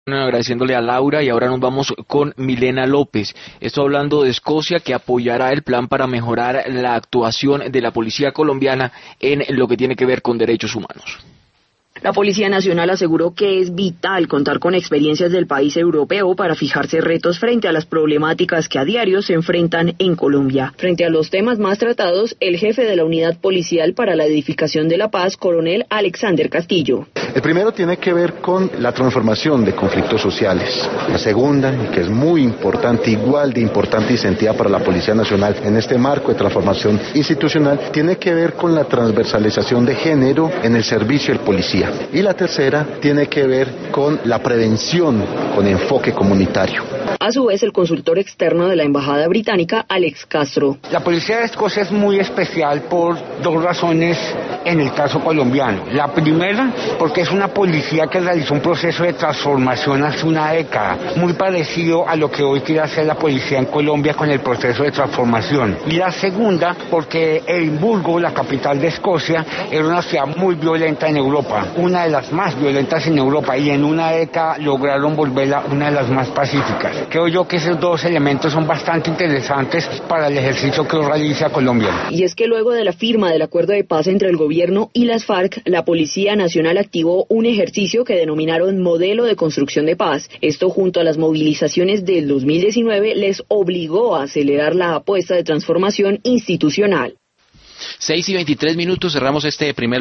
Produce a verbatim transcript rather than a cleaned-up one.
Agradeciéndole a Laura y ahora nos vamos con Milena López. Esto hablando de Escocia, que apoyará el plan para mejorar la actuación de la policía colombiana en lo que tiene que ver con derechos humanos. La Policía Nacional aseguró que es vital contar con experiencias del país europeo para fijarse retos frente a las problemáticas que a diario se enfrentan en Colombia. Frente a los temas más tratados, el jefe de la Unidad Policial para la Edificación de la Paz, coronel Alexander Castillo. El primero tiene que ver con la transformación de conflictos sociales. La segunda, que es muy importante, igual de importante y sentida para la Policía Nacional en este marco de transformación institucional, tiene que ver con la transversalización de género en el servicio del policía. Y la tercera tiene que ver con la prevención con enfoque comunitario. A su vez, el consultor externo de la Embajada Británica, Alex Castro. La Policía de Escocia es muy especial por dos razones en el caso colombiano. La primera, porque es una policía que realizó un proceso de transformación hace una década, muy parecido a lo que hoy quiere hacer la policía en Colombia con el proceso de transformación. Y la segunda, porque Edimburgo, la capital de Escocia, era una ciudad muy violenta en Europa, una de las más violentas en Europa, y en una década lograron volverla una de las más pacíficas. Creo yo que esos dos elementos son bastante interesantes para el ejercicio que realiza Colombia. Y es que luego de la firma del acuerdo de paz entre el gobierno y las FARC, la Policía Nacional activó un ejercicio que denominaron Modelo de Construcción de Paz. Esto, junto a las movilizaciones del dos mil diecinueve, les obligó a acelerar la apuesta de transformación institucional. seis y veintitrés minutos, cerramos este primer